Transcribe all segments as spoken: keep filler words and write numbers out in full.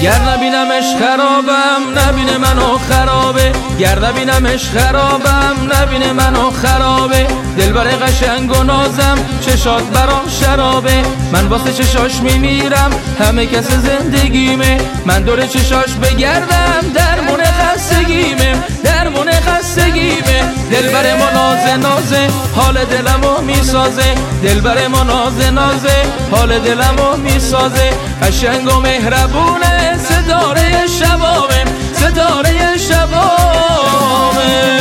گر نبینمش خرابم نبینه منو خرابه، گر نبینمش خرابم نبینه منو خرابه. دلبر قشنگ و نازم چشات برام شرابه، من واسه چشاش میمیرم همه کس زندگیمه. من دور چشاش بگردم درمون خستگیمه، درمون خستگیمه. دلبر ما نازه نازه حال دلمو میسازه، دلبر ما نازه نازه حال دلمو میسازه. قشنگ و مهربونه ستاره شبابه، ستاره شبابه.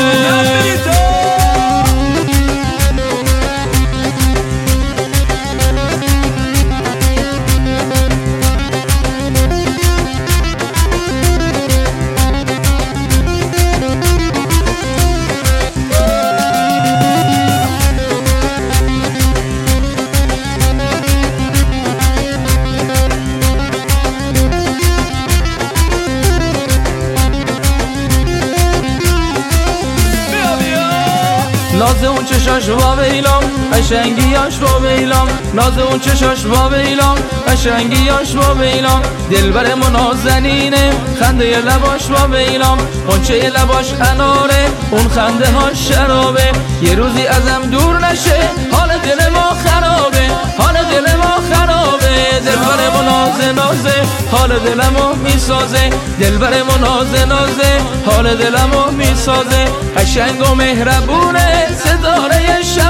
ناز اون چشاش وا ویلام قشنگیاش وا ویلام، ناز اون چشاش وا ویلام قشنگیاش وا ویلام. دلبر ما نازنینه خنده لباش وا ویلام، غنچه لباش اناره اون خنده ها شرابه. یه روزی ازم دور نشه حال دل ما خرابه، حال دل ما خرابه. دلبر ما نازه نازه حال دلمو میسازه، دلبر ما نازه نازه حال دلمو میسازه. قشنگ و مهربونه ستاره